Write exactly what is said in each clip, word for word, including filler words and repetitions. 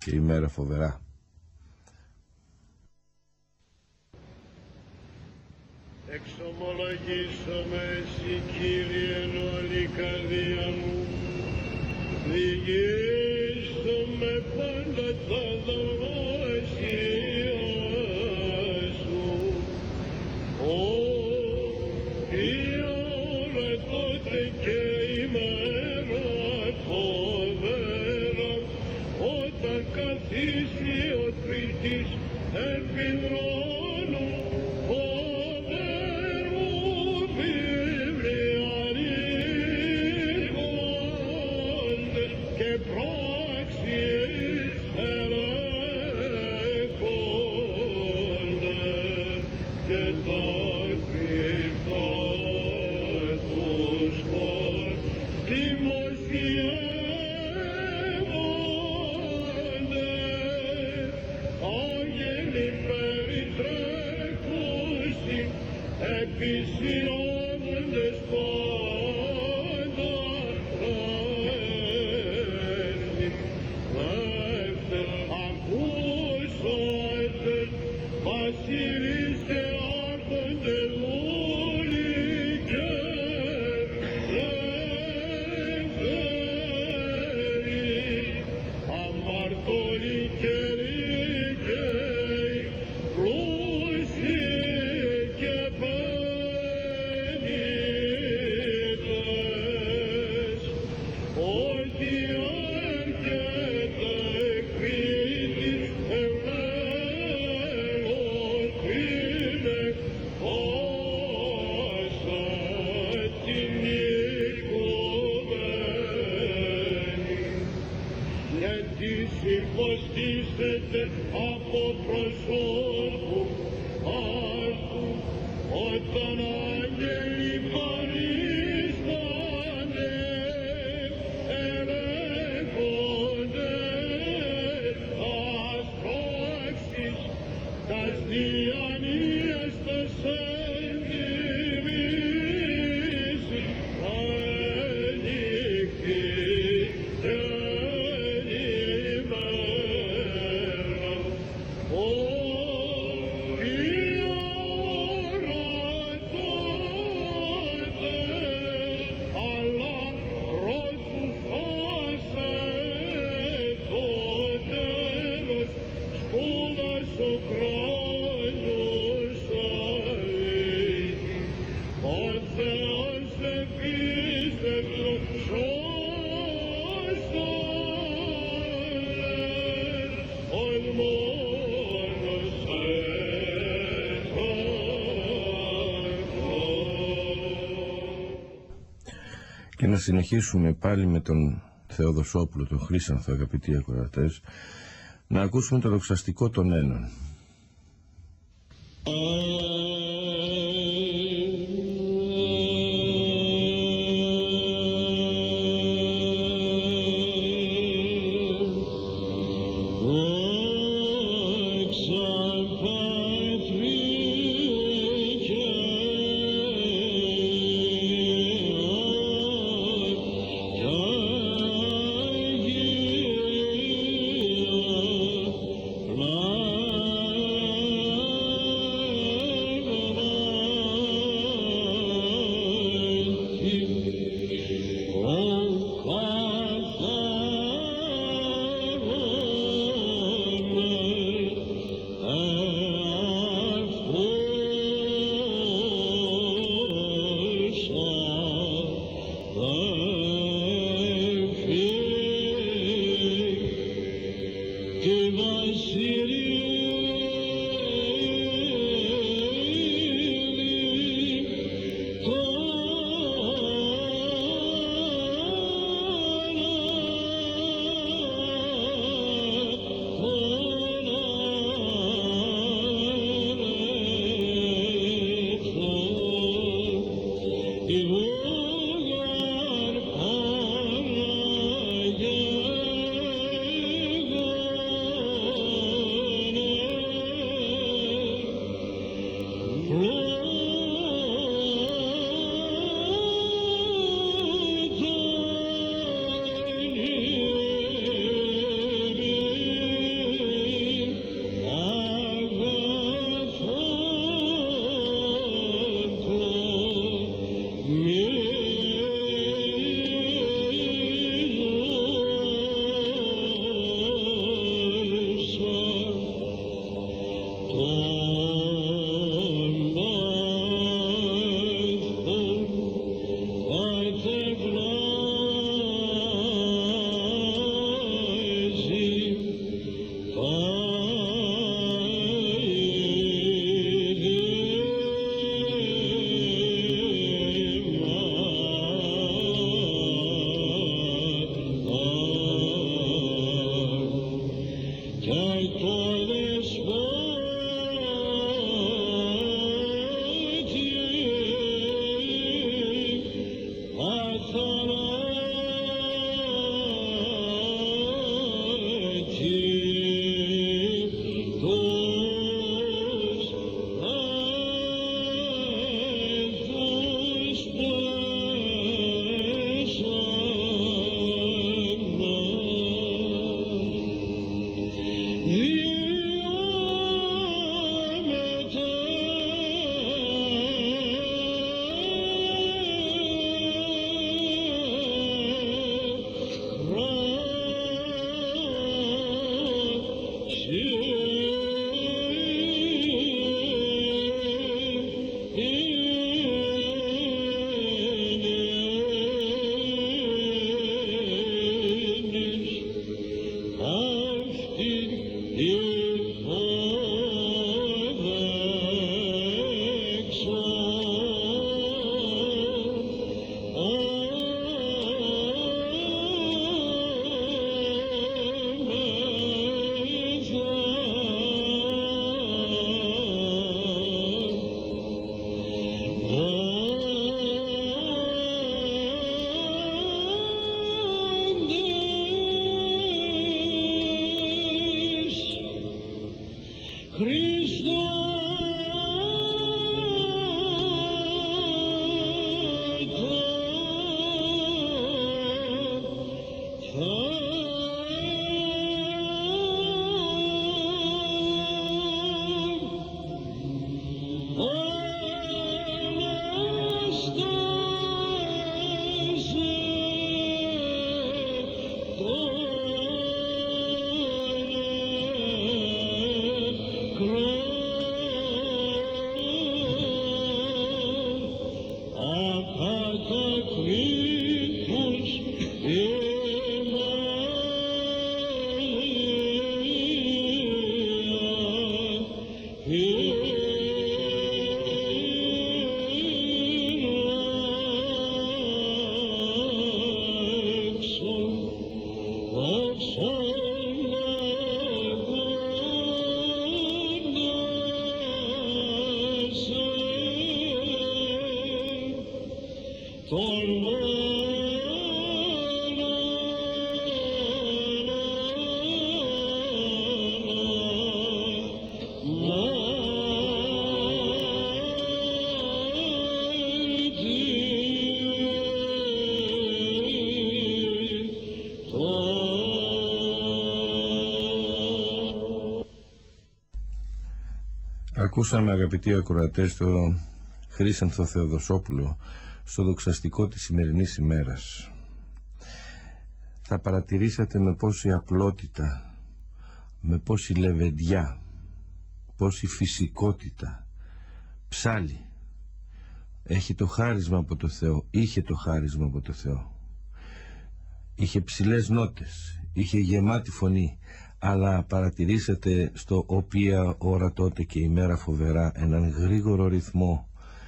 και η μέρα φοβερά. Εξομολογήσομαι εσύ, Κύριε, όλη η καρδία μου, διηγήσομαι πάντα τα δωμάτια σου. Ω, η ώρα τότε και η μέρα φοβερά, όταν καθίσει ο τρίτης επί θρόνου φοβερού βιβλιαρίζονται και πράξεις ελέγχονται και τα κρυφά τους χώρ δημοσιεύονται. Άγγελοι περιτρέχουσι επισιώνοντες πάντα έθνη. Δεύτερ ακούσατε βασίλεις και άρχοντες όλοι και ελεύθεροι, αμαρτωλοί και δίκαιοι, πλούσιοι και πενήτες, ότι έρχεται Κρήτης ευλέγων είναι όσα την οικουμένη. Γιατί υποστήσετε από προσώπου άρθου, όταν άγγελοι παρίστανται, ελέγχονται τας πράξεις, τας διανοίας, τας ενδυμίσεις, ανοιχτή και ενημέρα. Ω, η ώρα τότε, αλλά προσφάσε το τέλος, σπούδας ο χρόνος αίγει. Ο Θεός επίστευσον σώσον, ως μόνος Και να συνεχίσουμε πάλι με τον Θεοδοσόπουλο, τον Χρύσανθο, αγαπητοί ακροατές, να ακούσουμε το δοξαστικό των Ένων. Love Ακούσαμε, αγαπητοί ακροατές, το Χρήσανθο Θεοδοσόπουλο στο δοξαστικό της σημερινής ημέρας. Θα παρατηρήσατε με πόση απλότητα, με πόση λεβεντιά, πόση φυσικότητα ψάλλει. Έχει το χάρισμα από το Θεό, είχε το χάρισμα από το Θεό. Είχε ψηλές νότες, είχε γεμάτη φωνή, αλλά παρατηρήσατε στο «Οποία ώρα τότε και η μέρα φοβερά» έναν γρήγορο ρυθμό,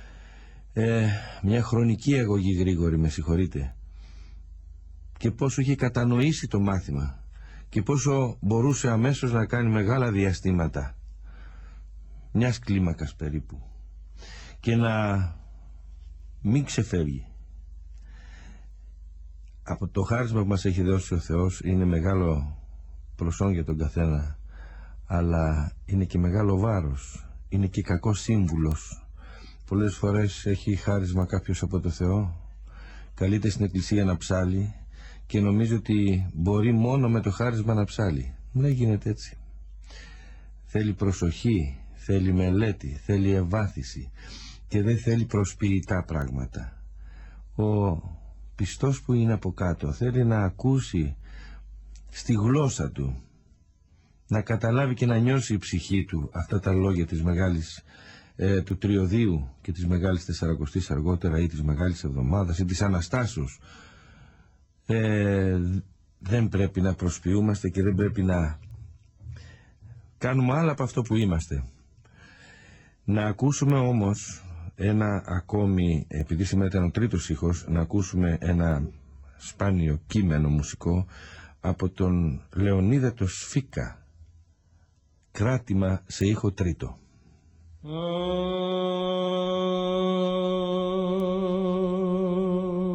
ε, μια χρονική αγωγή γρήγορη, με συγχωρείτε, και πόσο είχε κατανοήσει το μάθημα και πόσο μπορούσε αμέσως να κάνει μεγάλα διαστήματα, μιας κλίμακας περίπου, και να μην ξεφεύγει. Από το χάρισμα που μας έχει δώσει ο Θεός είναι μεγάλο προσόν για τον καθένα, αλλά είναι και μεγάλο βάρος, είναι και κακός σύμβουλος. Πολλές φορές έχει χάρισμα κάποιος από το Θεό, καλείται στην εκκλησία να ψάλει και νομίζει ότι μπορεί μόνο με το χάρισμα να ψάλει. Δεν γίνεται έτσι. Θέλει προσοχή, θέλει μελέτη, θέλει ευάθυνση και δεν θέλει προσποιητά πράγματα. Ο πιστός που είναι από κάτω θέλει να ακούσει στη γλώσσα του, να καταλάβει και να νιώσει η ψυχή του αυτά τα λόγια της μεγάλης, ε, του Τριωδίου και της Μεγάλης Τεσσαρακοστής αργότερα, ή της Μεγάλης Εβδομάδας ή της Αναστάσεως. ε, δεν πρέπει να προσποιούμαστε και δεν πρέπει να κάνουμε άλλα από αυτό που είμαστε. Να ακούσουμε όμως ένα ακόμη, επειδή σήμερα ήταν ο τρίτος ήχος, να ακούσουμε ένα σπάνιο κείμενο μουσικό από τον Λεωνίδα το Σφίκα, κράτημα σε ήχο τρίτο.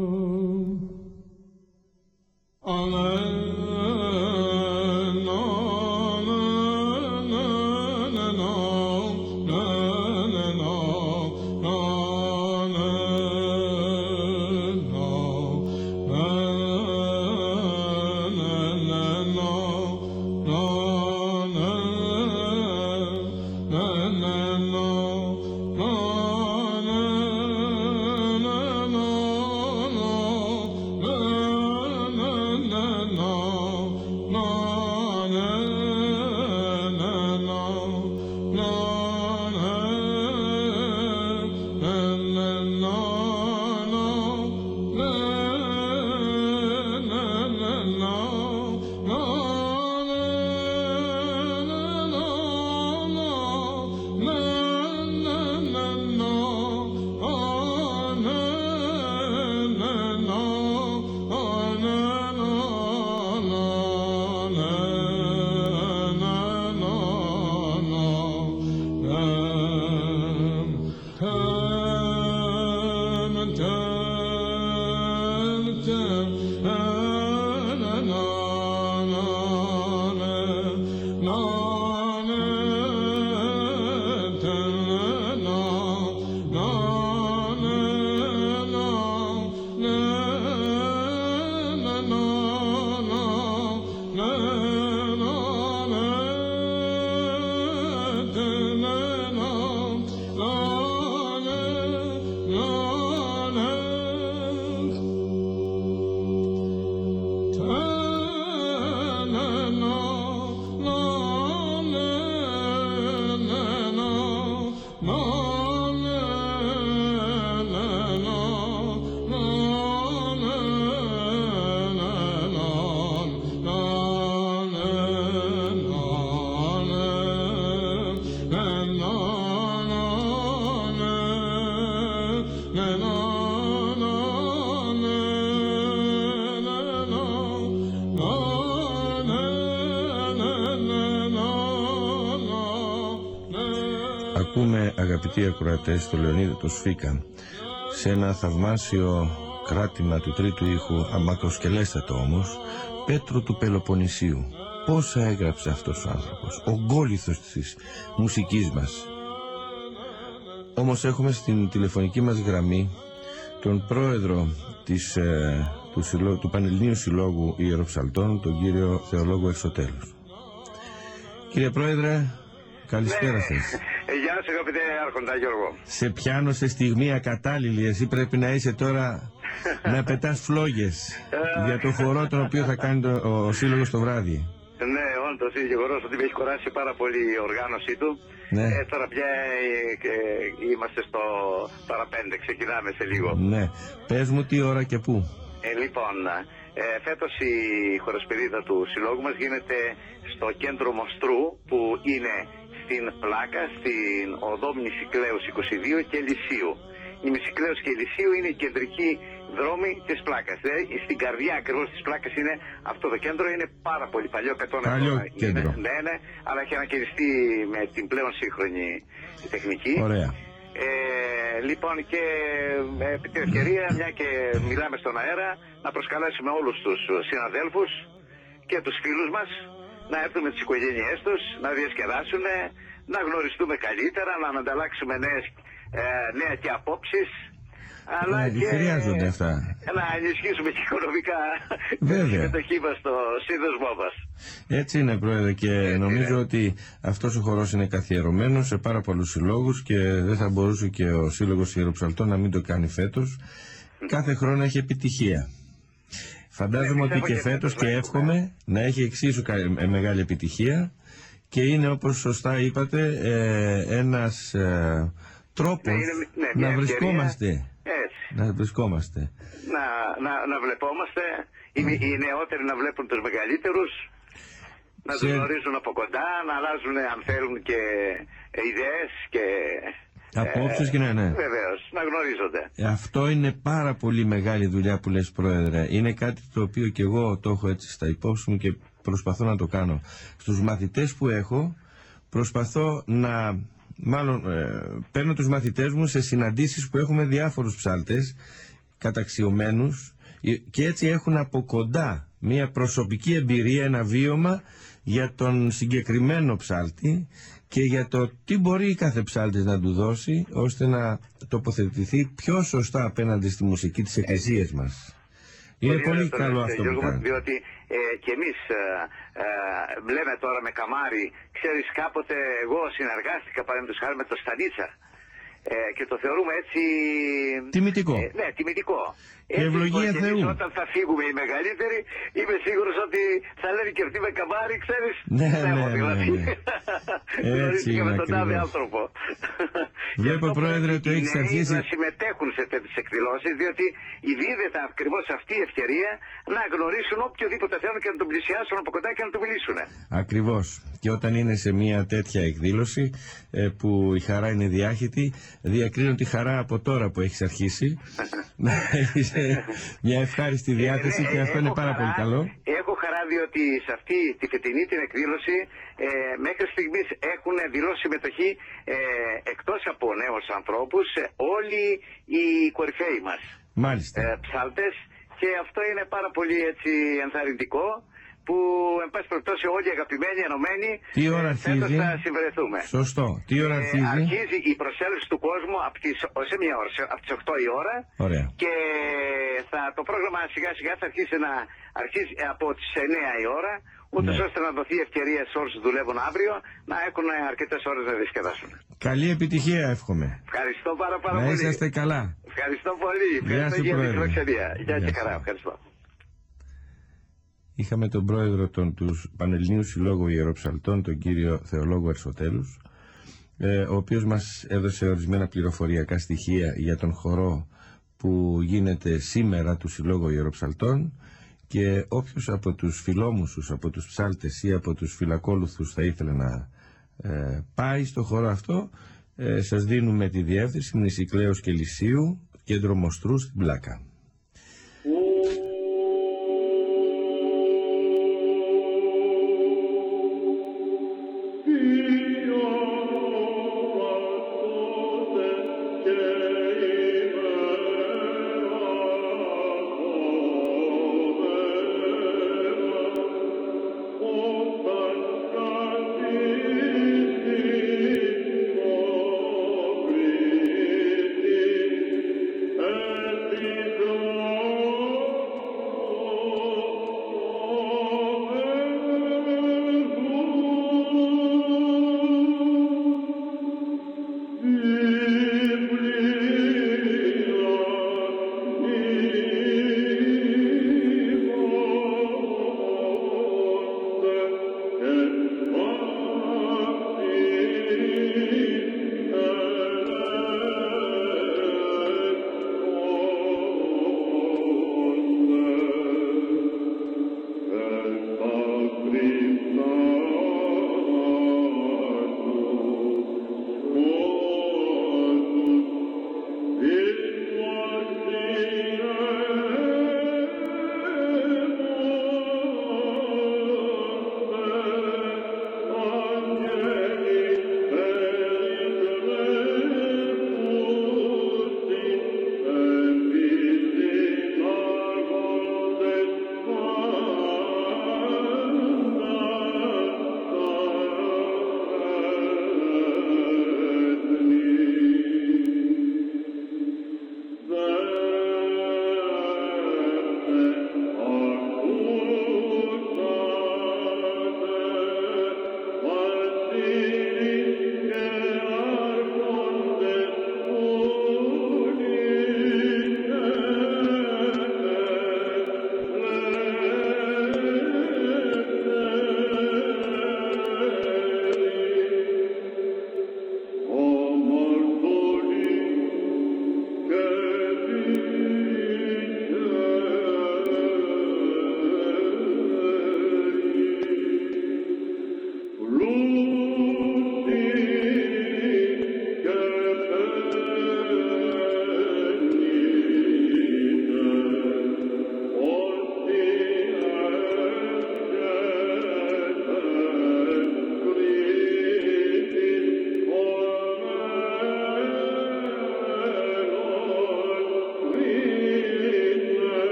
Amen. Ακούμε, αγαπητοί ακροατές, το Λεωνίδα το Σφίκα σε ένα θαυμάσιο κράτημα του τρίτου ήχου, αμακροσκελέστατο όμως, Πέτρο του Πελοποννησίου. Πόσα έγραψε αυτός ο άνθρωπος, ο γκόλιθος της μουσικής μας. Όμως έχουμε στην τηλεφωνική μας γραμμή τον πρόεδρο της, ε, του, συλλο... του Πανελληνίου Συλλόγου Ιεροψαλτών, τον κύριο Θεολόγο Εξωτέλους. Κύριε Πρόεδρε, καλησπέρα σας. Ε, γεια σας αγαπητέ Άρχοντα Γιώργο. Σε πιάνω σε στιγμή ακατάλληλη. Εσύ πρέπει να είσαι τώρα να πετάς φλόγες για το χορό τον οποίο θα κάνει το, ο, ο Σύλλογος το βράδυ. Ναι, όντως είναι γεγονός ότι με έχει κουράσει πάρα πολύ η οργάνωσή του. Ναι. Ε, τώρα πια ε, ε, είμαστε στο παραπέντε, ξεκινάμε σε λίγο. Ναι, πες μου τι ώρα και πού. Ε, λοιπόν, ε, φέτος η χοροσπηρίδα του συλλόγου μας γίνεται στο κέντρο Μοστρού, που είναι στην Πλάκα, στην οδό Μνησικλέους είκοσι δύο και Λυσίου. Η Μνησικλέους και η Λυσίου είναι η κεντρική δρόμη της Πλάκας. Δηλαδή στην καρδιά ακριβώς της Πλάκας είναι αυτό το κέντρο. Είναι πάρα πολύ παλιό, εκατό Παλιό χρόνια. κέντρο. Είναι, ναι, ναι, αλλά έχει ανακαιριστεί με την πλέον σύγχρονη τεχνική. Ωραία. Ε, λοιπόν, και επί την ευκαιρία, μια και μιλάμε στον αέρα, να προσκαλέσουμε όλους τους συναδέλφους και τους φίλους μας να έρθουν με τις οικογένειές τους, να διασκεδάσουν, να γνωριστούμε καλύτερα, να ανταλλάξουμε νέες, ε, νέα και απόψεις, αλλά ε, και χρειάζονται αυτά. να ενισχύσουμε και οικονομικά Βέβαια. τη συμμετοχή μας στο σύνδεσμό μας. Έτσι είναι, Πρόεδρε, και Έτσι νομίζω είναι. ότι αυτός ο χορός είναι καθιερωμένος σε πάρα πολλούς συλλόγους και δεν θα μπορούσε και ο Σύλλογος Ιεροψαλτών να μην το κάνει φέτος. Κάθε χρόνο έχει επιτυχία. Φαντάζομαι Ναι, ότι και φέτος και εύχομαι να έχει εξίσου κα- μεγάλη επιτυχία και είναι, όπως σωστά είπατε, ε, ένας ε, τρόπος Ναι, είναι, ναι, μια να ευκαιρία. βρισκόμαστε. Έτσι. Να βρισκόμαστε. Να, να, να βλεπόμαστε, οι, οι νεότεροι να βλέπουν τους μεγαλύτερους, να τους Σε- γνωρίζουν από κοντά, να αλλάζουν αν θέλουν και ε, ιδέες και... Απόψεις και ναι, ναι. Βεβαίως, να γνωρίζονται. Αυτό είναι πάρα πολύ μεγάλη δουλειά που λες, Πρόεδρε. Είναι κάτι το οποίο και εγώ το έχω έτσι στα υπόψη μου και προσπαθώ να το κάνω. Στους μαθητές που έχω προσπαθώ να... Μάλλον ε, παίρνω τους μαθητές μου σε συναντήσεις που έχουμε διάφορους ψάλτες καταξιωμένους και έτσι έχουν από κοντά μια προσωπική εμπειρία, ένα βίωμα για τον συγκεκριμένο ψάλτη και για το τι μπορεί κάθε ψάλτης να του δώσει ώστε να τοποθετηθεί πιο σωστά απέναντι στη μουσική της εκκλησίας μας. Είναι πολύ, ωραίο το καλό λέτε, αυτό που Γιώργο, κάνει. διότι ε, και εμείς ε, ε, λέμε τώρα με καμάρι, ξέρεις, κάποτε εγώ συνεργάστηκα παραδείγματος χάρη με το Στανίτσα. Ε, και το θεωρούμε έτσι... Τιμητικό. Ε, ναι, τιμητικό. Και ευλογία λοιπόν, και Θεού. εμείς όταν θα φύγουμε οι μεγαλύτεροι, είμαι σίγουρος ότι θα λένε και αυτοί με καμάρι, ξέρεις. Ναι, ναι, ναι, δηλαδή. ναι, ναι. Έτσι Γνωρίστηκα είναι με τον τάδε ακριβώς. άνθρωπο. Βλέπω, Γι' αυτό Πρόεδρε, πρέπει ότι οι έχεις νέοι αρχίσει- να συμμετέχουν σε τέτοιες εκδηλώσεις, διότι δίδεται ακριβώς αυτή η ευκαιρία να γνωρίσουν οποιοδήποτε θέλουν και να τον πλησιάσουν από κοντά και να του μιλήσουν. Ακριβώς. Και όταν είναι σε μια τέτοια εκδήλωση ε, που η χαρά είναι διάχυτη, διακρίνω τη χαρά από τώρα που έχεις αρχίσει να έχεις ε, μια ευχάριστη διάθεση Ε, ναι, και αυτό είναι έχω πάρα χαρά, πολύ καλό. Έχω χαρά διότι σε αυτή τη φετινή την εκδήλωση ε, μέχρι στιγμής έχουν δηλώσει συμμετοχή ε, εκτός από νέους ανθρώπους ε, όλοι οι κορυφαίοι μας Μάλιστα. ε, ψάλτες, και αυτό είναι πάρα πολύ έτσι ενθαρρυντικό, που εν πάση περιπτώσει όλοι οι αγαπημένοι ενωμένοι Τι ώρα ε, φέτος αρχίζει? θα συμβρεθούμε. Σωστό. Τι ώρα Ε, αρχίζει? αρχίζει η προσέλευση του κόσμου από τις, σε μια ώρα, σε- από τις οκτώ η ώρα. Ωραία. Και θα, το πρόγραμμα σιγά σιγά θα αρχίσει να αρχίσει από τις εννέα η ώρα, ούτως Ναι. ώστε να δοθεί ευκαιρία σε όσους δουλεύουν αύριο να έχουν αρκετές ώρες να διασκεδάσουν. Καλή επιτυχία εύχομαι. Ευχαριστώ πάρα πάρα Να πολύ. είσαστε καλά. Ευχαριστώ πολύ. Ευχαριστώ σου, για την Πρόεδρε. φιλοξενία. Γεια Γεια και σου. χαρά. Ευχαριστώ. Είχαμε τον πρόεδρο των, του Πανελληνίου Συλλόγου Ιεροψαλτών, τον κύριο Θεολόγο Εξωτέλους, ε, ο οποίος μας έδωσε ορισμένα πληροφοριακά στοιχεία για τον χορό που γίνεται σήμερα του Συλλόγου Ιεροψαλτών, και όποιος από τους φιλόμουσους, από τους ψάλτες ή από τους φιλακόλουθους θα ήθελε να ε, πάει στο χορό αυτό, ε, σας δίνουμε τη διεύθυνση Μνησικλέους και Λυσίου, κέντρο Μοστρού στην Πλάκα.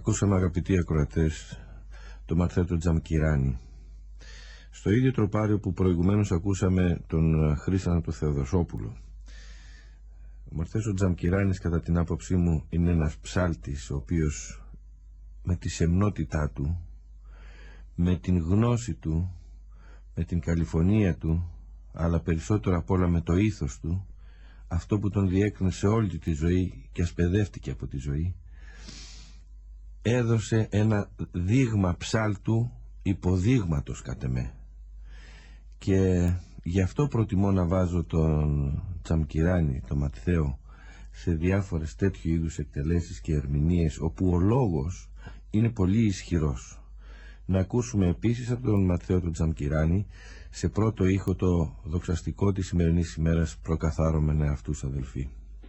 Ακούσαμε, αγαπητοί ακροατές, το Μαρθέτο Τζαμκυράνη. Στο ίδιο τροπάριο που προηγουμένως ακούσαμε τον Χρήστανα του Θεοδοσόπουλο. Ο Μαρθέτο Τζαμκυράνης, κατά την άποψή μου, είναι ένας ψάλτης ο οποίος με τη σεμνότητά του, με την γνώση του, με την καλυφωνία του, αλλά περισσότερο απ' όλα με το ήθος του, αυτό που τον διέκρινε σε όλη τη ζωή και ασπαιδεύτηκε από τη ζωή, έδωσε ένα δείγμα ψάλτου υποδείγματος κατ' εμέ. Και γι' αυτό προτιμώ να βάζω τον Τζαμκυράνη, τον Ματθαίο, σε διάφορες τέτοιου είδους εκτελέσεις και ερμηνείες όπου ο λόγος είναι πολύ ισχυρός. Να ακούσουμε επίσης από τον Ματθαίο τον Τζαμκυράνη σε πρώτο ήχο το δοξαστικό της σημερινής ημέρας «Προκαθάρωμεν εαυτούς αδελφοί».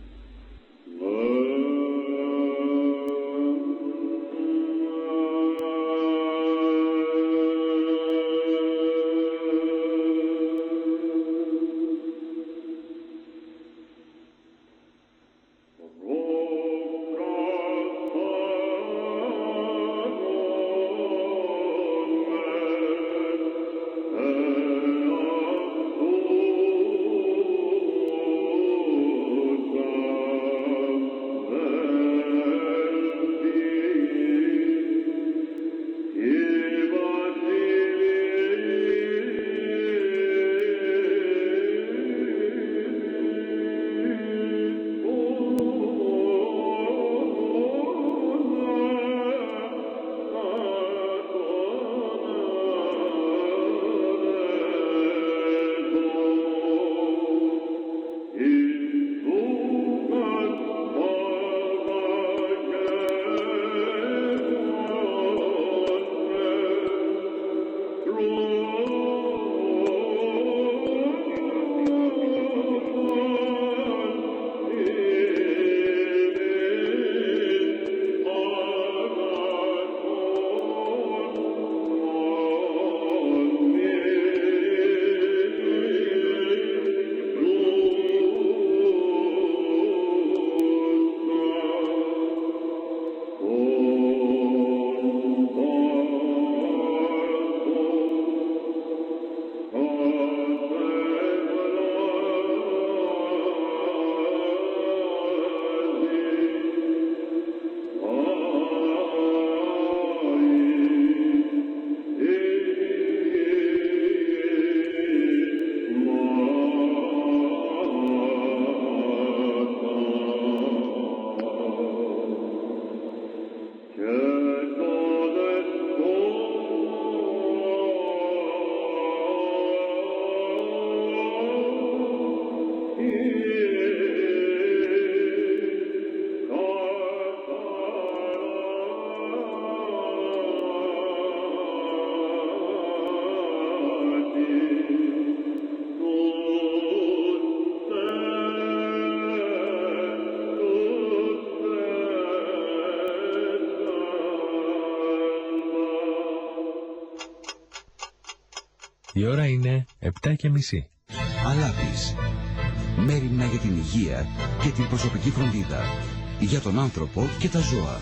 Η ώρα είναι επτά και μισή. Αλάπης. Μέριμνα για την υγεία και την προσωπική φροντίδα. Για τον άνθρωπο και τα ζώα.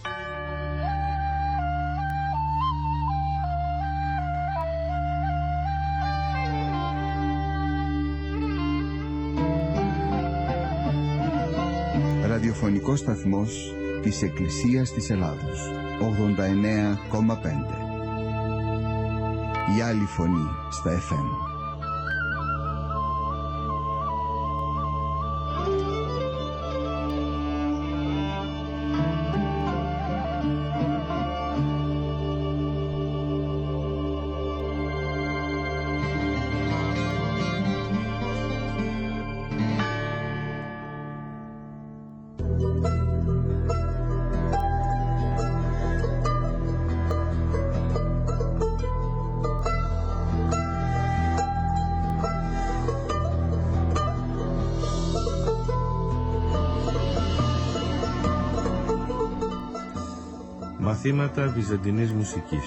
Ραδιοφωνικός σταθμός της Εκκλησίας της Ελλάδος. ογδόντα εννέα κόμμα πέντε. Η άλλη φωνή στα εφ εμ. Μαθήματα βυζαντινής μουσικής.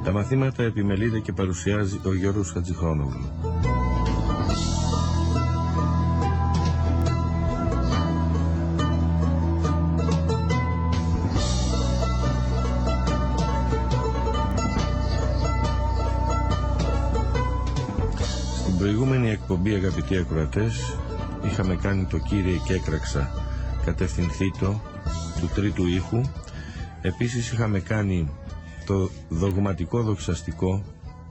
Τα μαθήματα επιμελείται και παρουσιάζει ο Γιώργος Χατζηχρόνογλου. Στην προηγούμενη εκπομπή, αγαπητοί ακροατές, είχαμε κάνει το «Κύριε και έκραξα κατευθυνθήτο» του τρίτου ήχου. Επίσης είχαμε κάνει το δογματικό δοξαστικό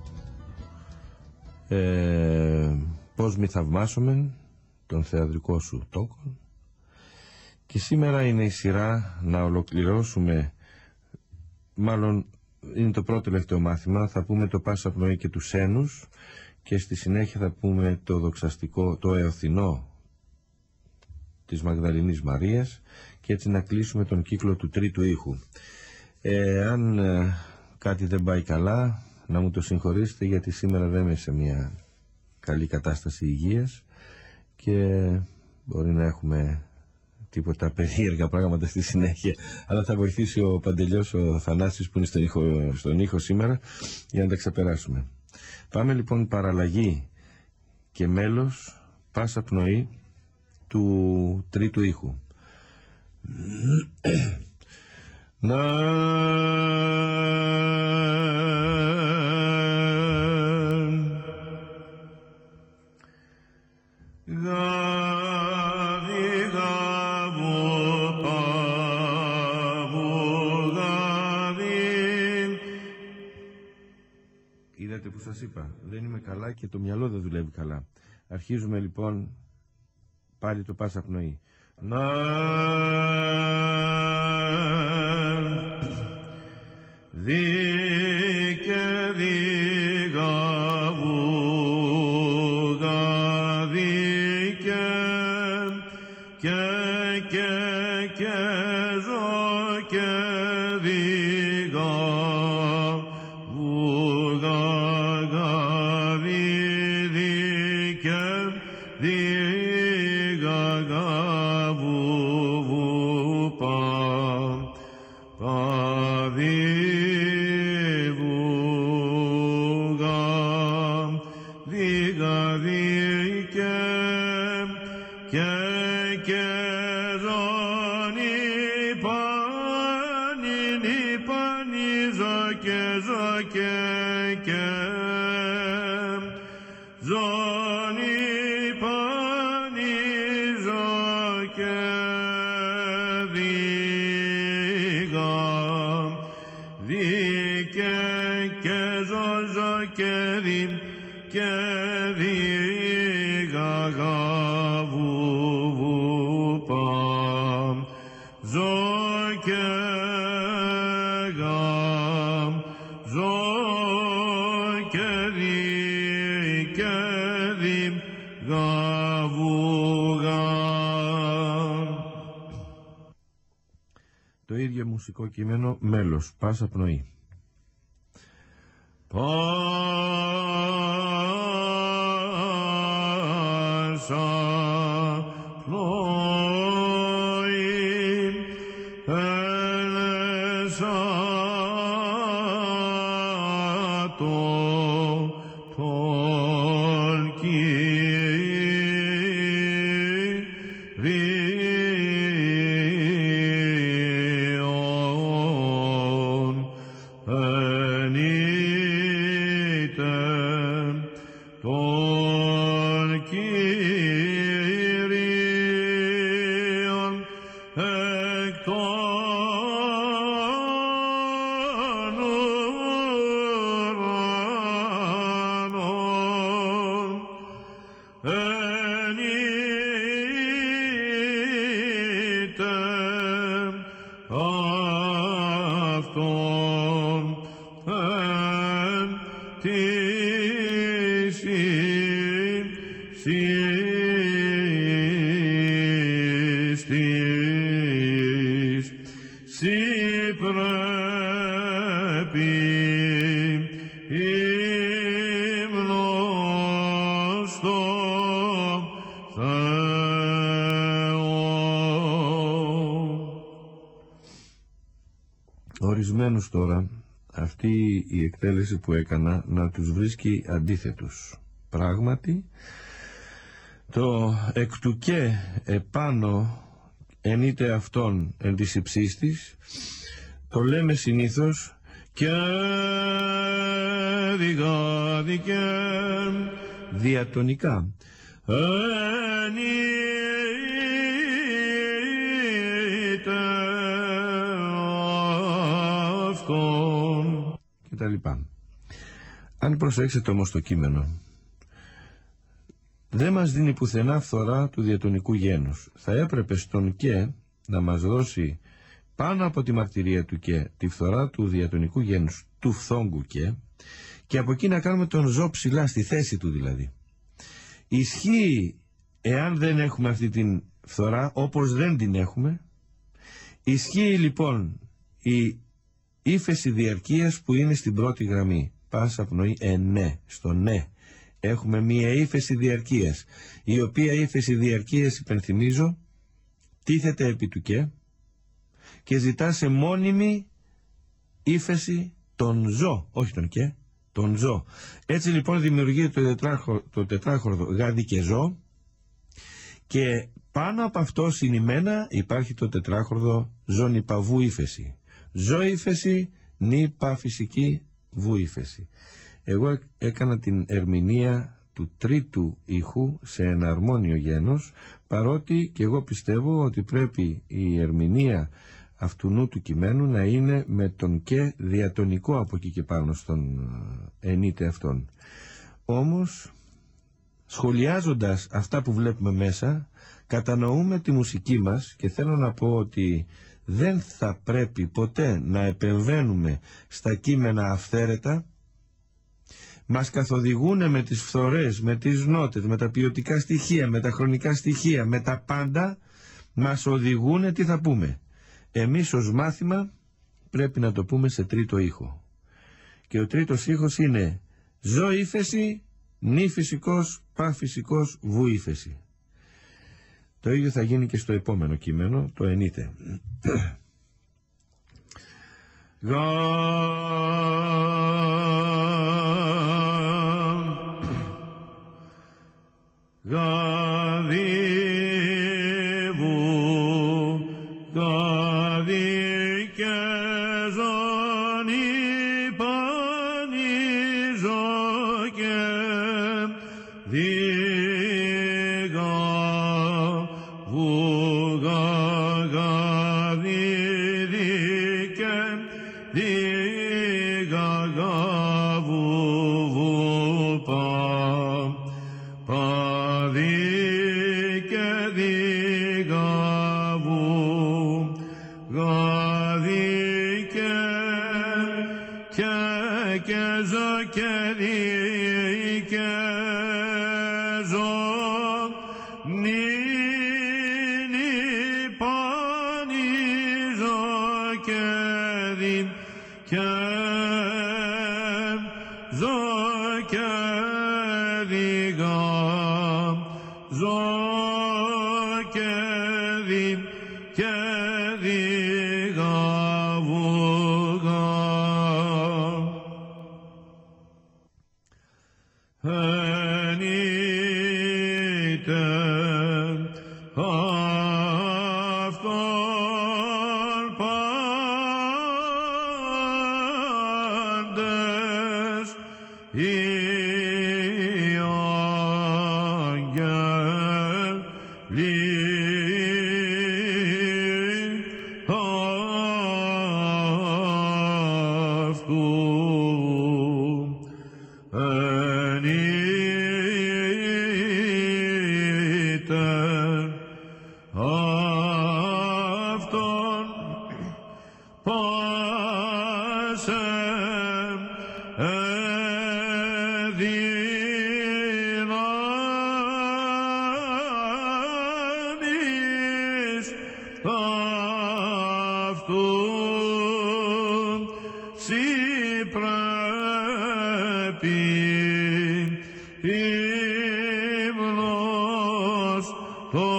ε, «Πώς μη θαυμάσομεν» τον θεατρικό σου τόκον. Και σήμερα είναι η σειρά να ολοκληρώσουμε, μάλλον είναι το πρώτο τελευταίο μάθημα, θα πούμε το Πάσα Πνοή και τους Ένους και στη συνέχεια θα πούμε το δοξαστικό, το εωθινό της Μαγδαληνής Μαρίας και έτσι να κλείσουμε τον κύκλο του τρίτου ήχου. Ε, αν ε, κάτι δεν πάει καλά, να μου το συγχωρήσετε, γιατί σήμερα δεν είμαι σε μια καλή κατάσταση υγείας και μπορεί να έχουμε τίποτα περίεργα πράγματα στη συνέχεια, αλλά θα βοηθήσει ο Παντελιός ο Θανάσης που είναι στον ήχο, στον ήχο σήμερα για να τα ξεπεράσουμε. Πάμε λοιπόν παραλλαγή και μέλος Πάσα Πνοή του τρίτου ήχου. Να είδατε που σας είπα, δεν είμαι καλά και το μυαλό δεν δουλεύει καλά. Αρχίζουμε λοιπόν πάλι το Πάσα Πνοή. Να δι και διγαβούγα δι και και και και ζω και διγαβούγα γαβι δι και διγαβούγα πα πα διβούγα διγα δι και και και ζώνη πάνη νη πάνη ζω και ζω και και ζώνη πάνη ζω και διγα δι και και ζω ζω και δι και διγα γαβου βου πα ζω και γα ζω και δι και δι γαβου γα. Το ίδιο μουσικό κείμενο, μέλος, Πάσα Πνοή. Πάσα Πνοή έλεσα το τον Κύριον ενείτε τον Κύριον εκ των ουρανών ενείτε αυτόν εν της ίστης σοι πρέπει ύμνος στο Θεό. Ορισμένους τώρα αυτή η εκτέλεση που έκανα να τους βρίσκει αντίθετους. Πράγματι, το εκ του και επάνω ενείται αυτόν εν της υψής της, το λέμε συνήθως και διγάδιке διατονικά. Ενείται αυτόν και τα λοιπά. Αν προσέξετε όμως το κείμενο, δεν μας δίνει πουθενά φθορά του διατονικού γένους. Θα έπρεπε στον και να μας δώσει πάνω από τη μαρτυρία του και τη φθορά του διατονικού γένους του φθόγκου και, και από εκεί να κάνουμε τον ζω ψηλά στη θέση του δηλαδή. Ισχύει εάν δεν έχουμε αυτή την φθορά, όπως δεν την έχουμε. Ισχύει λοιπόν η ύφεση διαρκείας που είναι στην πρώτη γραμμή. Πάσα πνοή ενέ, στο ναι. Έχουμε μία ύφεση διαρκείας, η οποία ύφεση διαρκείας, υπενθυμίζω, τίθεται επί του και και ζητά σε μόνιμη ύφεση τον ζω, όχι τον και, τον ζω. Έτσι λοιπόν δημιουργείται το, τετράχο, το τετράχορδο γάδι και ζω, και πάνω από αυτό συνημένα υπάρχει το τετράχορδο ζω νηπα βου ύφεση. Ζω ύφεση, νηπα φυσική βου ύφεση. Εγώ έκανα την ερμηνεία του τρίτου ήχου σε εναρμόνιο γένος, παρότι και εγώ πιστεύω ότι πρέπει η ερμηνεία αυτού του κειμένου να είναι με τον και διατονικό από εκεί και πάνω στον ενίτε αυτόν. Όμως, σχολιάζοντας αυτά που βλέπουμε μέσα, κατανοούμε τη μουσική μας, και θέλω να πω ότι δεν θα πρέπει ποτέ να επεμβαίνουμε στα κείμενα αυθαίρετα. Μας καθοδηγούν με τις φθορές, με τις νότες, με τα ποιοτικά στοιχεία, με τα χρονικά στοιχεία, με τα πάντα, μας οδηγούν τι θα πούμε. Εμείς ως μάθημα πρέπει να το πούμε σε τρίτο ήχο. Και ο τρίτος ήχος είναι ζω ύφεση, νη φυσικός, πα φυσικός, βου ύφεση. Το ίδιο θα γίνει και στο επόμενο κείμενο, το ενίτε. Γαδίβου, γαδί και ζωνή πανίζω και δίγα βούγα γαδίδι και δίγα γαβού βου πα παδί και δίγα βου γαδί και και και ζω και δι και ζω νη νη πανίζω και δι και ζω και δίγα ζω και δι και δίγα βούγα. Ενίτε αυτόν πάντες οι αγγέλοι αυτού. Ενίτε αυτόν πάσεμ εδυνάμεις αυτού σοι πρέπει ύμνος το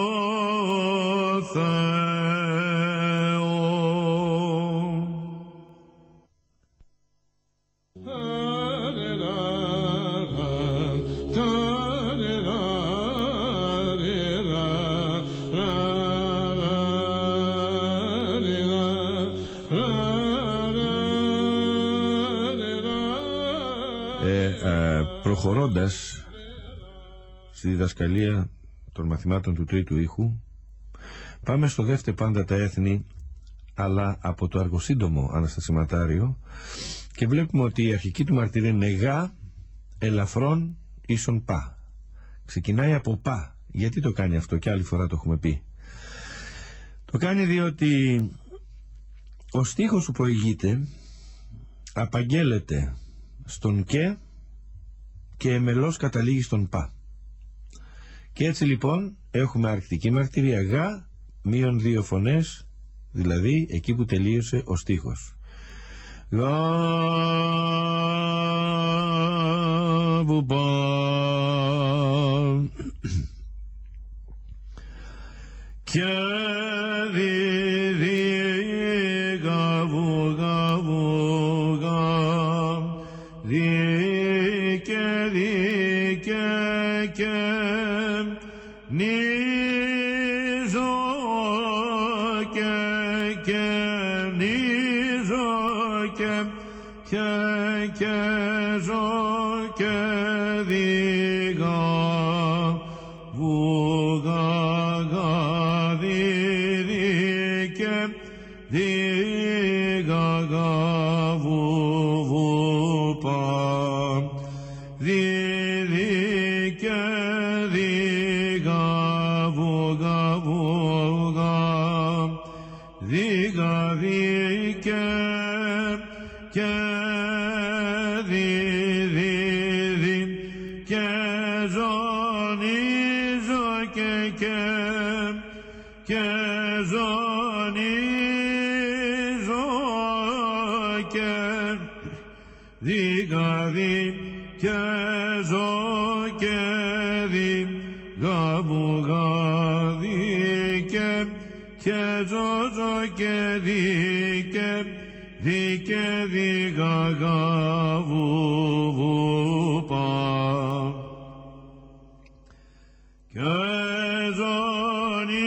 Θεό. ε, προχωρώντας στη διδασκαλία των μαθημάτων του τρίτου ήχου, πάμε στο δεύτερο πάντα τα έθνη, αλλά από το αργοσύντομο αναστασιματάριο, και βλέπουμε ότι η αρχική του μαρτυρία είναι γα ελαφρόν ίσον πα. Ξεκινάει από πα. Γιατί το κάνει αυτό? Και άλλη φορά το έχουμε πει. Το κάνει διότι ο στίχος που προηγείται απαγγέλλεται στον και και εμελώς καταλήγει στον πα. Και έτσι λοιπόν έχουμε αρχική μαρτυρία γα μείον δύο φωνές, δηλαδή εκεί που τελείωσε ο στίχος. Γα που πα. Και δι δι γα βου γα βου γα δι και δι και και νι ζω και και νι ζω και και και ζω και δι γα βου γα γα δι δι και δι γα γα βου βου πα δι δι και δι γα βου γα βου γα δι γα δι και και δι δι δι και ζωνίζω και και και ζωνίζω και δι γα δι και ζω και δι γα βου γα δι και και ζω ζω και δι και δι και δι γα γα βου βου πα και ζωνίζω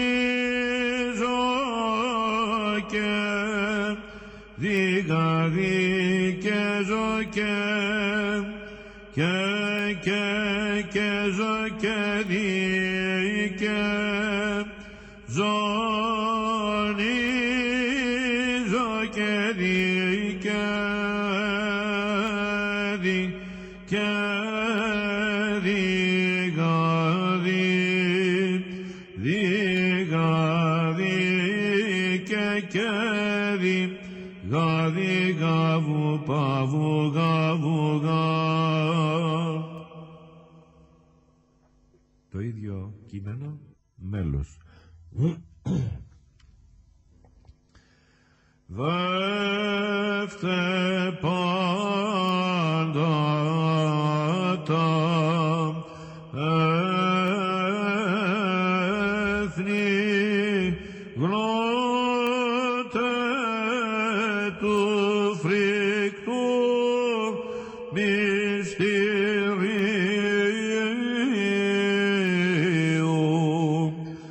και δι γα δι και ζω και και και και ζω και δι και ζωνίζω και δι και δι και δι γα δι δι γα δι και και δι γα δι γα βου πα βου γα βου γα. Το ίδιο κείμενο, μέλος. Δεύτε πάντα τα έθνη γνώτε του φρικτού μυστηρίου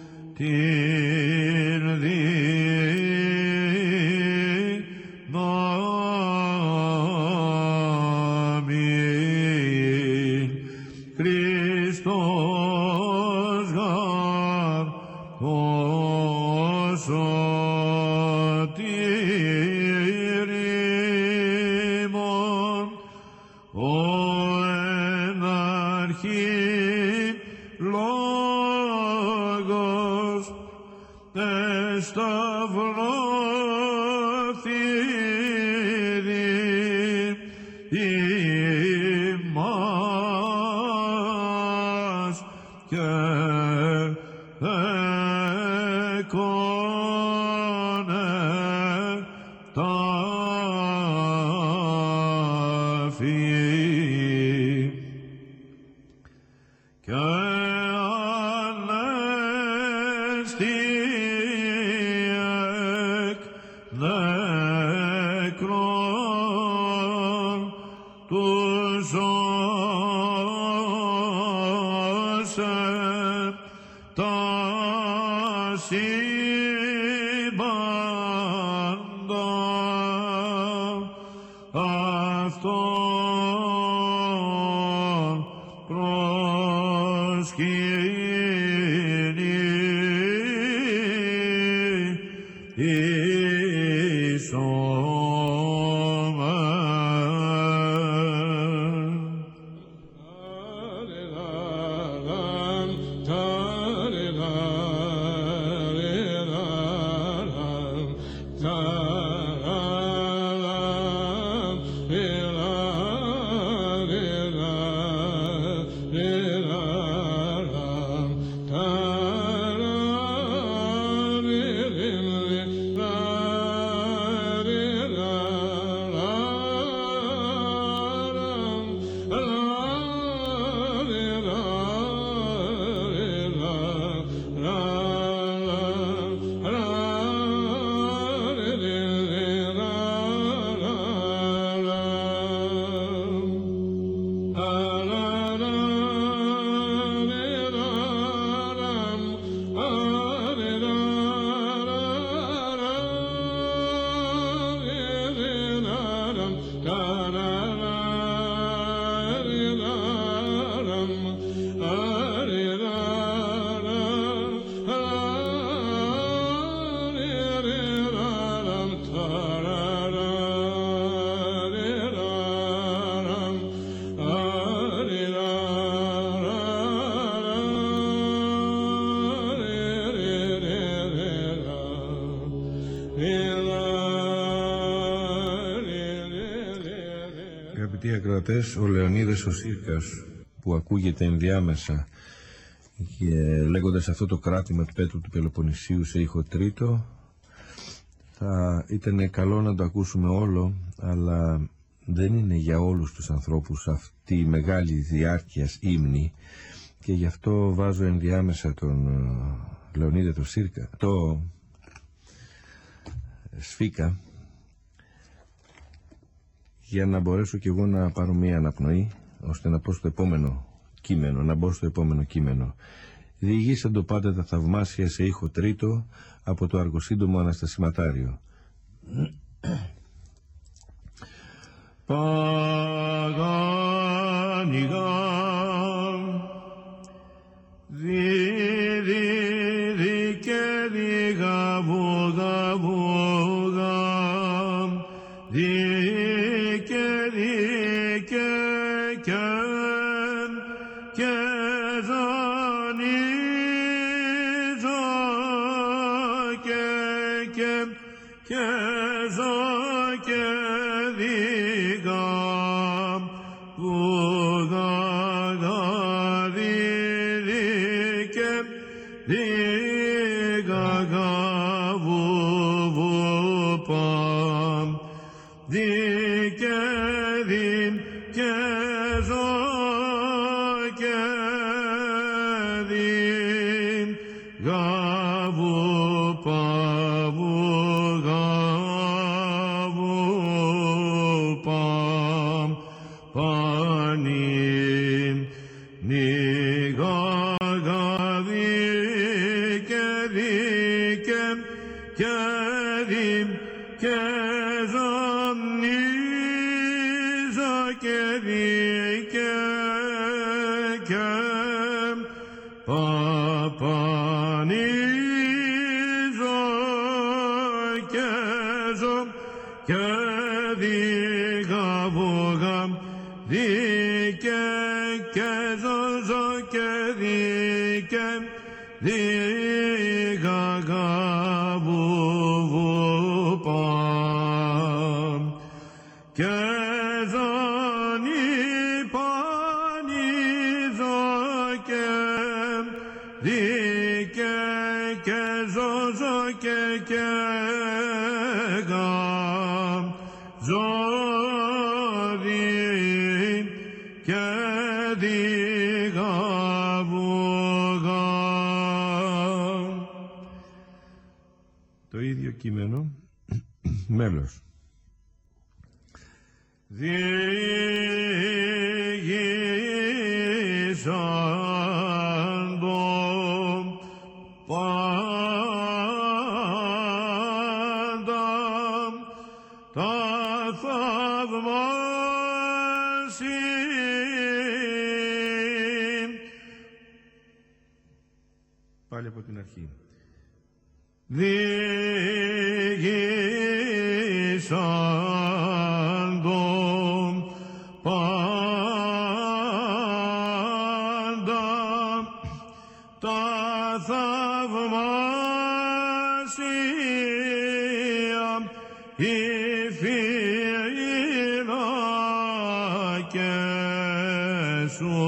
την δύναμη Χριστός γαρ ο σωτήρ ημών ο εν αρχή λόγος εσταυρώθη ημάς και έκονε τάφη και ανέστη εκ Αγαπητοί ακροατές, ο Λεωνίδας ο Σύρκας, που ακούγεται ενδιάμεσα και λέγοντας αυτό το κράτημα του Πέτρου του Πελοποννησίου σε ήχο τρίτο, θα ήταν καλό να το ακούσουμε όλο, αλλά δεν είναι για όλους τους ανθρώπους αυτή η μεγάλη διάρκειας ύμνη, και γι' αυτό βάζω ενδιάμεσα τον Λεωνίδα το Σύρκα, το Σφίκα, για να μπορέσω κι εγώ να πάρω μία αναπνοή, ώστε να πω στο επόμενο κείμενο, να μπω στο επόμενο κείμενο. Διηγήσαν το πάντα τα θαυμάσια σε ήχο τρίτο από το αργοσύντομο αναστασιματάριο. Παγάνιγα δι δι δι και δι γαβο γαβο γαμ δι και δι και και και ζανίζω και και και ζω και διγα που γαγα δι δι και διγα γαβου βου παμ δι και δι και ζω και δι γαβου παμου γαβου παμ πανι νιγα γαβι και δι και και δι και ζωνίζω και δι και και παπανίζω και ζω και δι γαβογαμ δι και και ζω ζω και δι και δι γαγαβου βου παμ και ζωνι πανίζω και δι και και ζω ζω και και γαμ ζω δι και δι γαβου γαμ. Το ίδιο κείμενο, μέλος. Διηγήσαν το πάντα τα θαυμάσια πάλι από την αρχή. Διηγήσαν τον πάντα τα θαυμάσια οι φύλακες σου,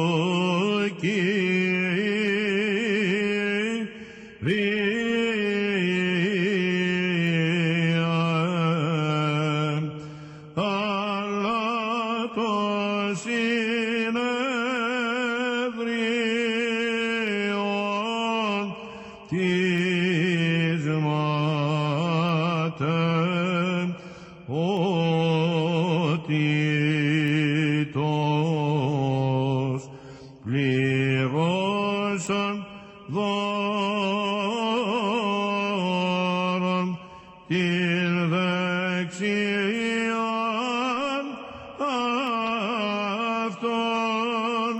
πληρώσαν δώρον την δεξιάν αυτόν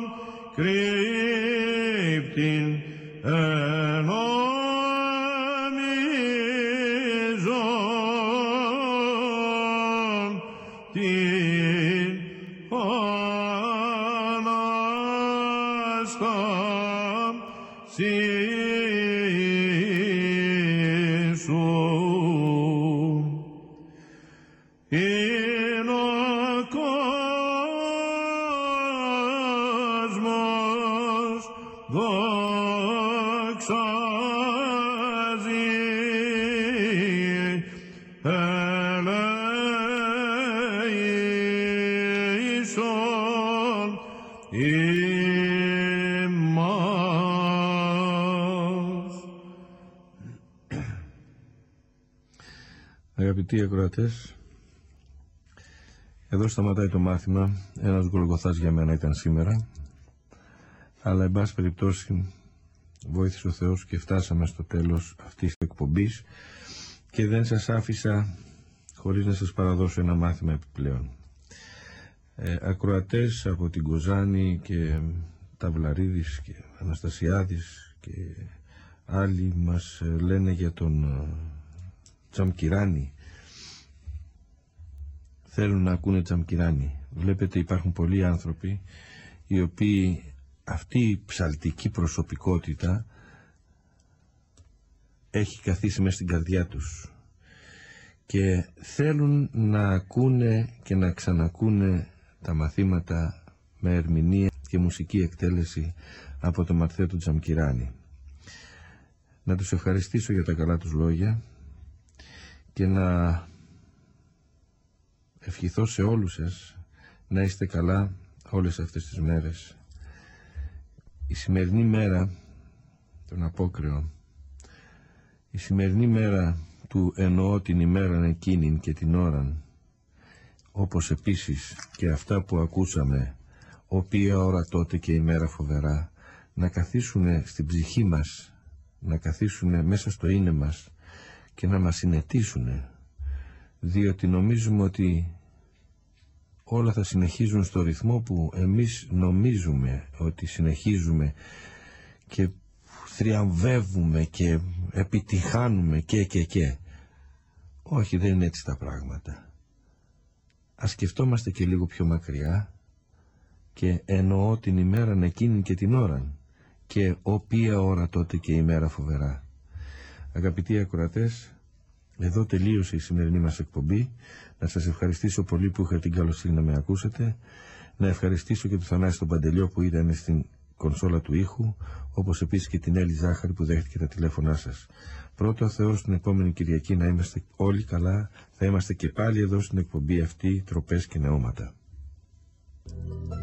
κρύπτην ενομίζον την είναι ο κόσμος δοξάζει ελέησον ημάς. Αγαπητοί ακροατές, εδώ σταματάει το μάθημα. Ένας Γολγοθάς για μένα ήταν σήμερα, αλλά εν πάση περιπτώσει βοήθησε ο Θεός και φτάσαμε στο τέλος αυτής της εκπομπής και δεν σας άφησα χωρίς να σας παραδώσω ένα μάθημα επιπλέον. Ε, ακροατές από την Κοζάνη και Ταυλαρίδης και Αναστασιάδης και άλλοι μας λένε για τον Τζαμκυράνη. Θέλουν να ακούνε Τζαμκυράνη. Βλέπετε, υπάρχουν πολλοί άνθρωποι οι οποίοι αυτή η ψαλτική προσωπικότητα έχει καθίσει μέσα στην καρδιά τους και θέλουν να ακούνε και να ξανακούνε τα μαθήματα με ερμηνεία και μουσική εκτέλεση από τον Μαρθαίο του Τζαμκυράνη. Να τους ευχαριστήσω για τα καλά τους λόγια και να ευχηθώ σε όλους σας να είστε καλά όλες αυτές τις μέρες. Η σημερινή μέρα, τον Απόκρεο, η σημερινή μέρα του εννοώ την ημέραν εκείνην και την ώραν, όπως επίσης και αυτά που ακούσαμε, οποία ώρα τότε και ημέρα φοβερά, να καθίσουνε στην ψυχή μας, να καθίσουνε μέσα στο είναι μας και να μας συνετίσουνε, διότι νομίζουμε ότι όλα θα συνεχίζουν στο ρυθμό που εμείς νομίζουμε ότι συνεχίζουμε και θριαμβεύουμε και επιτυχάνουμε και και και. Όχι, δεν είναι έτσι τα πράγματα. Ας σκεφτόμαστε και λίγο πιο μακριά και εννοώ την ημέραν εκείνην και την ώραν και οποία ώρα τότε και ημέρα φοβερά. Αγαπητοί ακροατές, εδώ τελείωσε η σημερινή μας εκπομπή. Να σας ευχαριστήσω πολύ που είχατε την καλοσύνη να με ακούσετε. Να ευχαριστήσω και τον Θανάση τον Παντελιό που ήταν στην κονσόλα του ήχου, όπως επίσης και την Έλλη Ζάχαρη που δέχτηκε τα τηλέφωνά σας. Πρώτο ο Θεός, την επόμενη Κυριακή να είμαστε όλοι καλά. Θα είμαστε και πάλι εδώ στην εκπομπή αυτή, Τροπές και Νεώματα.